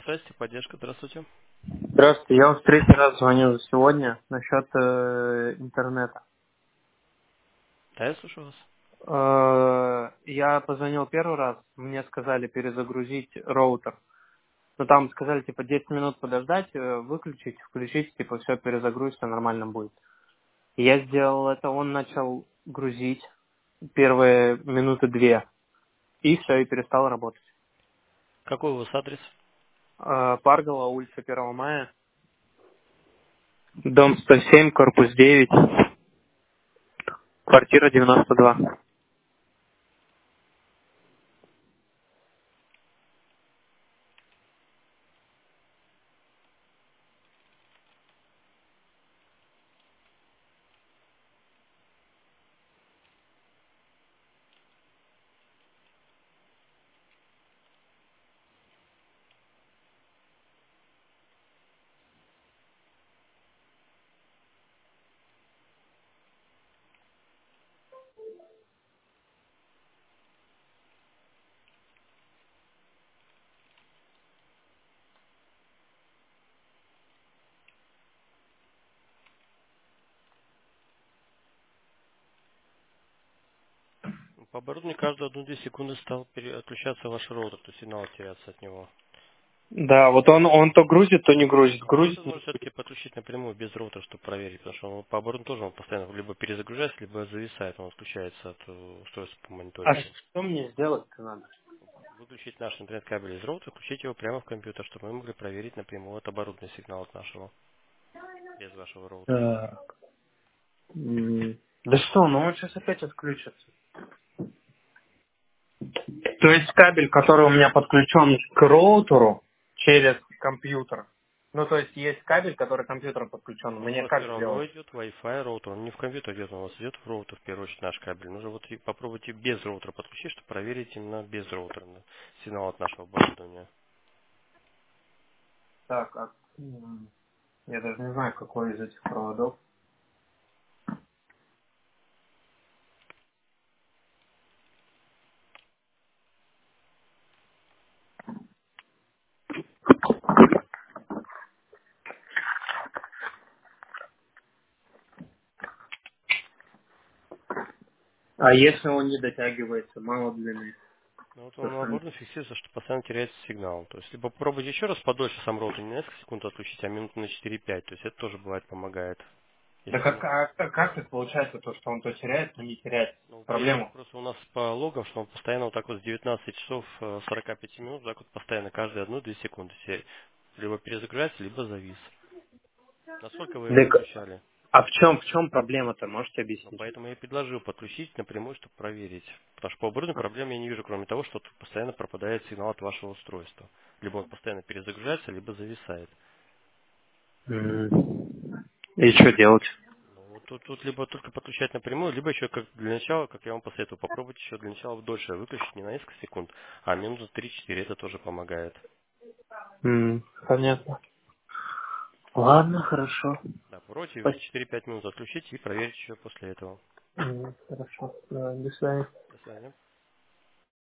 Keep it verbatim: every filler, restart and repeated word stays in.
Связь, поддержка, здравствуйте. Здравствуйте, я вам в третий раз звоню сегодня насчет э, интернета. Да, я слушаю вас. Э, я позвонил первый раз, мне сказали перезагрузить роутер. Ну там сказали типа десять минут подождать, э, выключить, включить, типа все перезагрузится, нормально будет. Я сделал это, он начал грузить первые минуты две, и все, и перестал работать. Какой у вас адрес? Э, Паргала, улица первого мая, дом сто семь, корпус девять, квартира девяносто два. По оборудованию каждую одну-две секунды стал пере- отключаться ваш роутер, то есть сигнал теряться от него. Да, вот он, он то грузит, то не грузит. Но лучше Грузит, не можно все-таки подключить напрямую без роутера, чтобы проверить, потому что он по оборудованию тоже он постоянно либо перезагружается, либо зависает, он отключается от э, устройства по А мониторингу. что мне сделать-то надо? Выключить наш интернет-кабель из роутера, включить его прямо в компьютер, чтобы мы могли проверить напрямую от оборудования сигнал от нашего, без вашего роутера. Так. М, Да что, ну он сейчас опять отключится. То есть кабель, который у меня подключен к роутеру через компьютер. Ну, то есть есть кабель, который к компьютеру подключен. Ну, у Мне вас все как сделать? равно идет Wi-Fi роутер, он не в компьютер идет, он у вас идет в роутер, в первую очередь наш кабель. Нужно вот и попробуйте без роутера подключить, чтобы проверить именно без роутера да, сигнал от нашего оборудования. Так, а, м, я даже не знаю, какой из этих проводов. А если он не дотягивается, мало длины? Но вот То он на что- оборудовании фиксируется, что постоянно теряется сигнал. То есть, либо попробуйте еще раз подольше сам роутер, не на несколько секунд отключить, а минут на четыре-пять. То есть, это тоже бывает помогает. Да Если как, ему... а, как как так получается, то, что он то теряет, то не теряет? Ну, видите, Проблема. просто у нас по логам, что он постоянно вот так вот с девятнадцати часов э, сорока пяти минут, так вот постоянно каждые одну-две секунды се- либо перезагружается, либо завис. Насколько вы его Так, выключали? а в чем, в чем проблема-то, можете Ну, объяснить? поэтому я и предложил подключить напрямую, чтобы проверить. Потому что по оборудованию проблем я не вижу, кроме того, что тут постоянно пропадает сигнал от вашего устройства. Либо он постоянно перезагружается, либо зависает. М. И что делать? Ну, вот тут, тут либо только подключать напрямую, либо еще как для начала, как я вам посоветую, попробуйте еще для начала дольше выключить, не на несколько секунд, а минуты три-четыре, это тоже помогает. М, Понятно. Ладно, хорошо. Да, попробуйте Спасибо. четыре-пять минут отключить и проверить еще после этого. М, Хорошо. Давай, до свидания. До свидания.